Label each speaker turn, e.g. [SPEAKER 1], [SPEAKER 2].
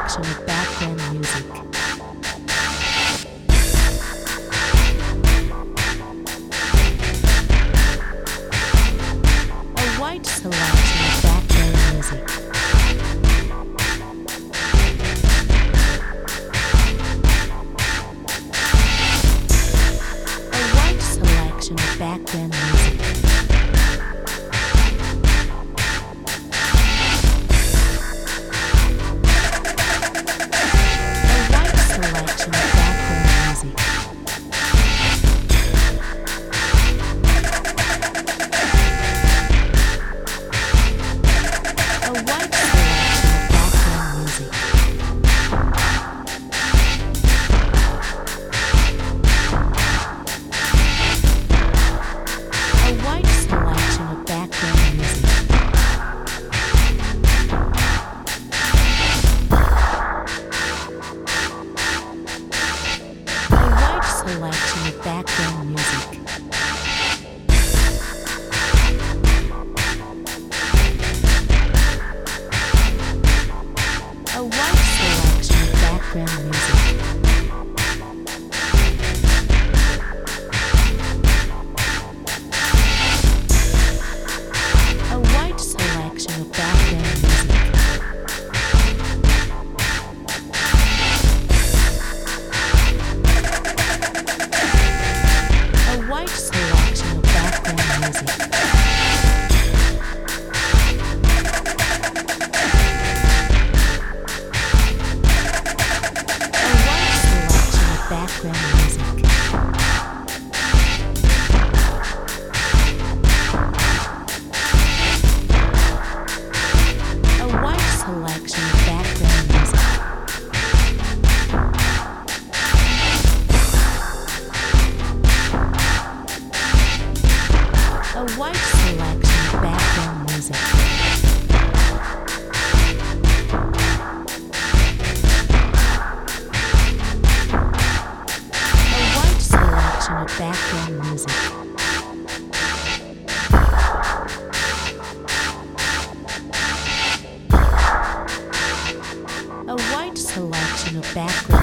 [SPEAKER 1] selection of background music. A wide selection of background music. A wide selection of background music. Selection of background music. A wide selection of background music. A wide selection of background music. Wide selection of background music. A wide selection of background music. A wide selection of background music. A wide selection of background music. A wide selection of background music. A wide selection of background